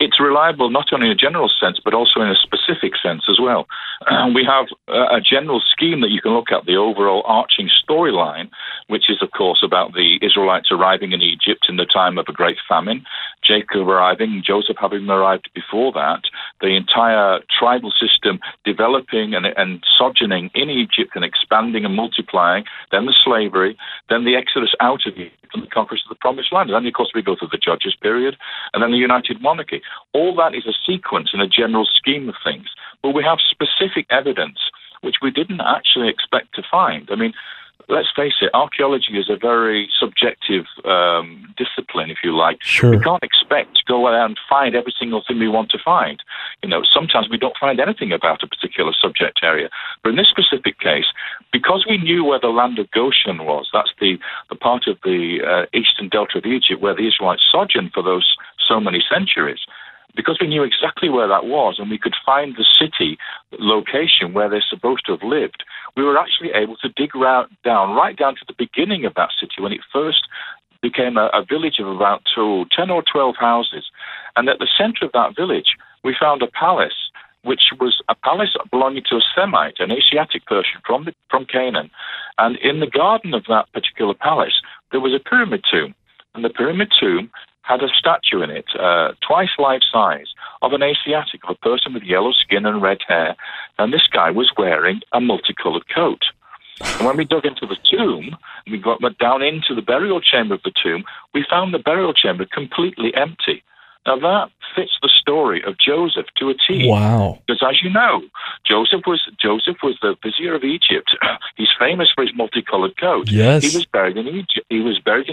it's reliable not only in a general sense, but also in a specific sense as well. We have a general scheme that you can look at, the overall arching storyline, which is, of course, about the Israelites arriving in Egypt in the time of a great famine, Jacob arriving, Joseph having arrived before that, the entire tribal system developing and sojourning in Egypt and expanding and multiplying, then the slavery, then the exodus out of Egypt and the conquest of the Promised Land. And then, of course, we go through the Judges period and then the United Monarchy. All that is a sequence in a general scheme of things. But we have specific evidence which we didn't actually expect to find. I mean, let's face it, archaeology is a very subjective discipline, if you like. Sure. We can't expect to go out and find every single thing we want to find. You know, sometimes we don't find anything about a particular subject area. But in this specific case, because we knew where the land of Goshen was, that's the part of the eastern delta of Egypt where the Israelites sojourned for those so many centuries, because we knew exactly where that was and we could find the city location where they're supposed to have lived, we were actually able to dig right down to the beginning of that city when it first became a village of about 10 or 12 houses. And at the center of that village, we found a palace, which was a palace belonging to a Semite, an Asiatic Persian from Canaan. And in the garden of that particular palace, there was a pyramid tomb. And the pyramid tomb had a statue in it, twice life size, of an Asiatic, of a person with yellow skin and red hair, and this guy was wearing a multicolored coat. And when we dug into the tomb, we went down into the burial chamber of the tomb, we found the burial chamber completely empty. Now that fits the story of Joseph to a T. Wow. Because as you know, Joseph was the vizier of Egypt. He's famous for his multicolored coat. Yes. He was buried in Egypt. He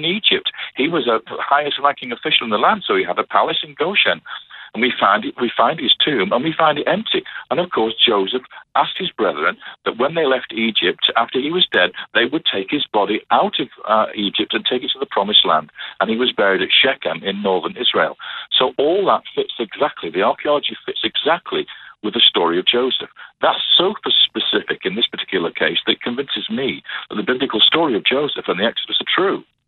was a highest ranking official in the land, so he had a palace in Goshen. And we find his tomb, and we find it empty. And of course, Joseph asked his brethren that when they left Egypt, after he was dead, they would take his body out of Egypt and take it to the Promised Land. And he was buried at Shechem in northern Israel. So all that fits exactly. The archaeology fits exactly with the story of Joseph. That's so specific in this particular case that convinces me that the biblical story of Joseph and the Exodus are true.